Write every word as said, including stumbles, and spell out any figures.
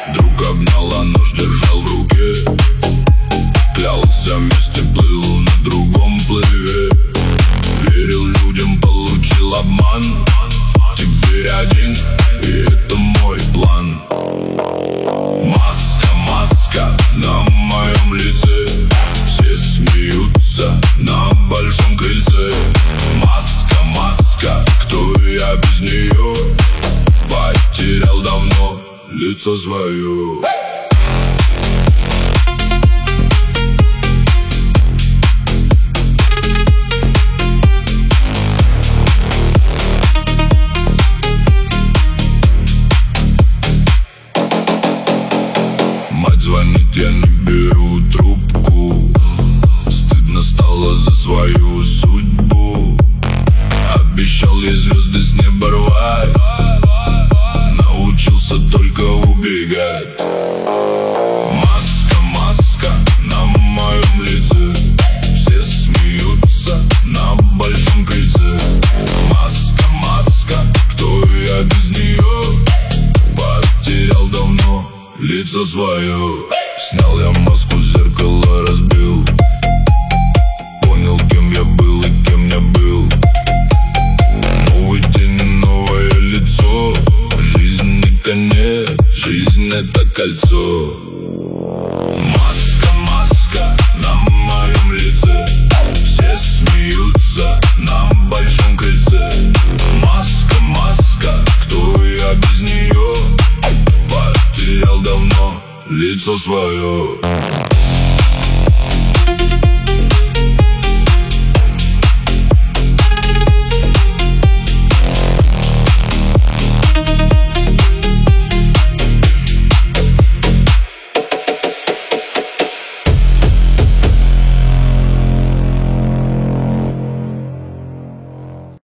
Друг обнял, а нож держал в руке. Клялся, вместе плыл на другом плыве. Верил людям, получил обман. Теперь один, и это мой план. Маска, маска на моем лице. Все смеются на большом крыльце. Маска, маска, кто я без нее? Потерял давно лицо свое. Мать звонит, я не беру трубку. Стыдно стало за свою судьбу. Обещал ей звезды с неба рвать. Научился только убегать. Маска, маска на моем лице. Все смеются на большом крыльце. Маска, маска, кто я без нее? Потерял давно лицо свое. Снял я маску, зеркало разбил. Понял, кем я был и кем не был. Новый день и новое лицо. Жизнь не конец, жизнь это кольцо. Маска, маска на моем лице. Все смеются на большом крыльце. Маска, маска, кто я без нее? Потерял давно лицо свое.